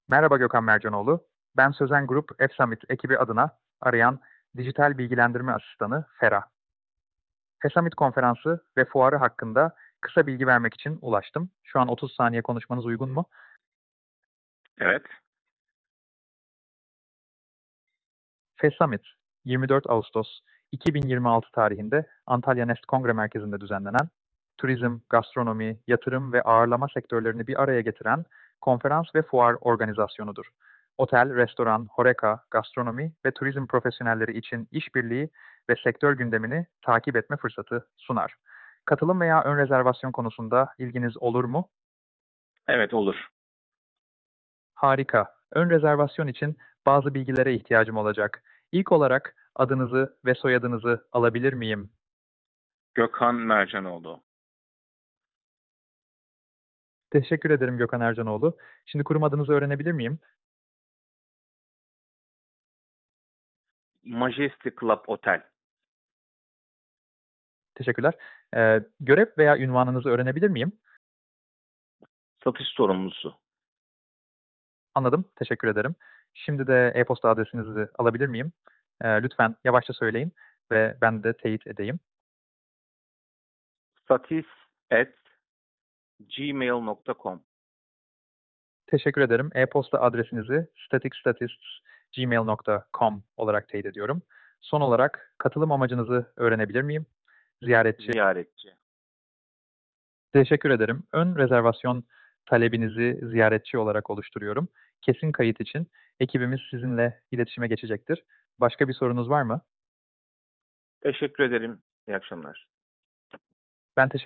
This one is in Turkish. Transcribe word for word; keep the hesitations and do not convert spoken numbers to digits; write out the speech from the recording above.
Merhaba Gökhan Mercanoğlu. Ben Sözen Grup F-Summit ekibi adına arayan dijital bilgilendirme asistanı Fera. F-Summit konferansı ve fuarı hakkında kısa bilgi vermek için ulaştım. Şu an otuz saniye konuşmanız uygun mu? Evet. F-Summit yirmi dört Ağustos iki bin yirmi altı tarihinde Antalya Nest Kongre Merkezi'nde düzenlenen, turizm, gastronomi, yatırım ve ağırlama sektörlerini bir araya getiren konferans ve fuar organizasyonudur. Otel, restoran, HoReCa, gastronomi ve turizm profesyonelleri için işbirliği ve sektör gündemini takip etme fırsatı sunar. Katılım veya ön rezervasyon konusunda ilginiz olur mu? Evet, olur. Harika. Ön rezervasyon için bazı bilgilere ihtiyacım olacak. İlk olarak adınızı ve soyadınızı alabilir miyim? Gökhan Mercanoğlu. Teşekkür ederim Gökhan Ercanoğlu. Şimdi kurum adınızı öğrenebilir miyim? Majesty Club Otel. Teşekkürler. Ee, görev veya ünvanınızı öğrenebilir miyim? Satış sorumlusu. Anladım. Teşekkür ederim. Şimdi de e-posta adresinizi alabilir miyim? Ee, lütfen yavaşça söyleyin ve ben de teyit edeyim. satis at gmail nokta com. Teşekkür ederim. E-posta adresinizi staticstatists@gmail nokta com olarak teyit ediyorum. Son olarak katılım amacınızı öğrenebilir miyim? Ziyaretçi. Ziyaretçi. Teşekkür ederim. Ön rezervasyon talebinizi ziyaretçi olarak oluşturuyorum. Kesin kayıt için ekibimiz sizinle iletişime geçecektir. Başka bir sorunuz var mı? Teşekkür ederim. İyi akşamlar. Ben teşekkür